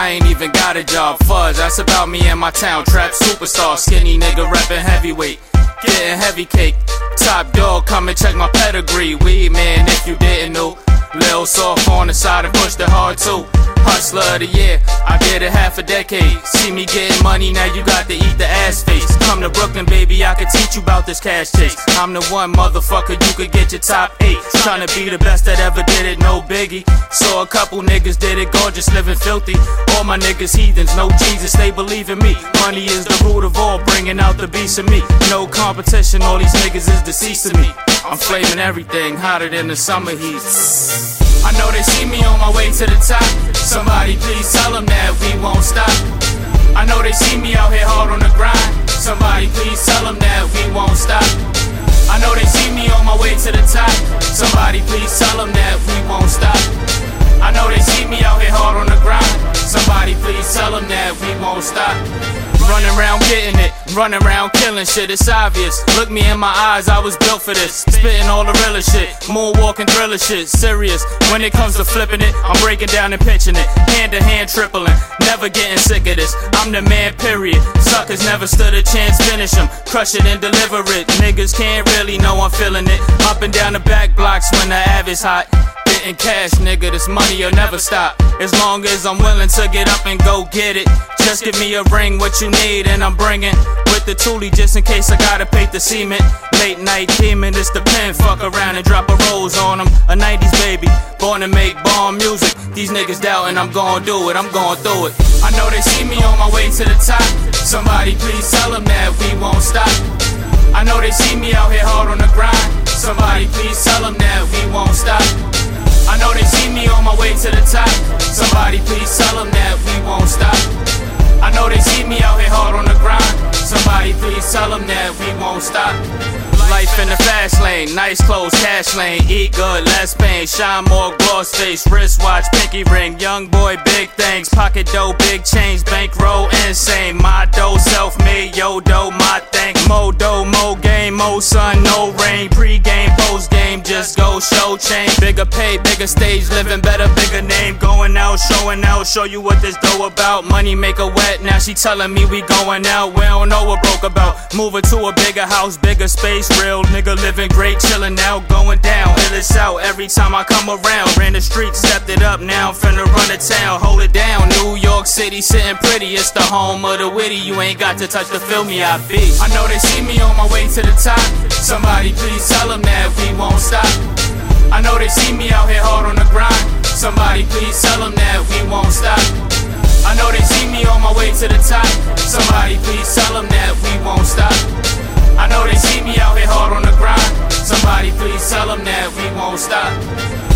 I ain't even got a job. Fuzz, that's about me and my town. Trap superstar, skinny nigga rapping heavyweight, getting heavy cake. Top dog, come and check my pedigree. Weed man, if you didn't know. Lil soft on the side and pushed it hard too. Hustler of the year, I did it half a decade. See me getting money, now you got to eat the ass face. Come to Brooklyn, baby, I can teach you about this cash chase. I'm the one motherfucker, you could get your top 8. Tryna be the best that ever did it, no biggie. Saw a couple niggas did it gorgeous, living filthy. All my niggas heathens, no Jesus, they believe in me. Money is the root of all, bringing out the beast in me. No competition, all these niggas is deceased to me. I'm flaming everything, hotter than the summer heat. I know they see me on my way to the top. Somebody please tell them that we won't stop. I know they see me out here hard on the grind. Somebody please tell them that we won't stop. I know they see me on my way to the top. Somebody please tell them that we won't stop. I know they see me out here hard on the grind. Somebody please tell them that we won't stop. Running around getting it, running around killing shit, it's obvious. Look me in my eyes, I was built for this. Spitting all the realest shit, moonwalking thriller shit, serious. When it comes to flipping it, I'm breaking down and pitching it. Hand to hand tripling, never getting sick of this. I'm the man, period. Suckers never stood a chance, finish them. Crush it and deliver it. Niggas can't really know I'm feeling it. Up and down the back blocks when the av is hot. Getting cash, nigga, this money'll never stop. As long as I'm willing to get up and go get it. Just give me a ring, what you need, and I'm bringing. With the toolie, just in case I gotta paint the cement. Late night demon, it's the pen. Fuck around and drop a rose on them. A 90s baby, born to make bomb music. These niggas doubting I'm gon' do it, I'm gon' through it. I know they see me on my way to the top. Somebody please tell them that we won't stop. I know they see me out here hard on the grind. Somebody please tell them that we won't stop. I know they see me on my way to the top. Somebody please tell them that we won't stop. I know they see me out here hard on the grind. Somebody please tell them that we won't stop. Life in the fast lane, nice clothes, cash lane. Eat good, less pain, shine more, gloss face. Wristwatch, pinky ring, young boy, big things. Pocket dough, big change, bankroll, insane. My dough, self-made, yo dough, my thing. Mo dough, mo game, mo sun, no rain. Pre-game, post-game, just go show chain. Bigger pay, bigger stage, living better, bigger name. Going out, showing out, show you what this dough about. Money make her wet, now she telling me we going out. We don't know what broke about. Moving to a bigger house, bigger space. Real nigga living great, chilling out, going down. Ill it's out every time I come around. Ran the street, stepped it up, now I'm finna run the town. Hold it down, New York City sitting pretty. It's the home of the witty, you ain't got to touch the film, me I be. I know they see me on my way to the top. Somebody please tell them that we won't stop. I know they see me out here hard on the grind. Somebody please tell them that we won't stop. I know they see me on my way to the top. Somebody please tell them that we won't stop. I know they see me out here hard on the grind. Somebody please tell them that we won't stop.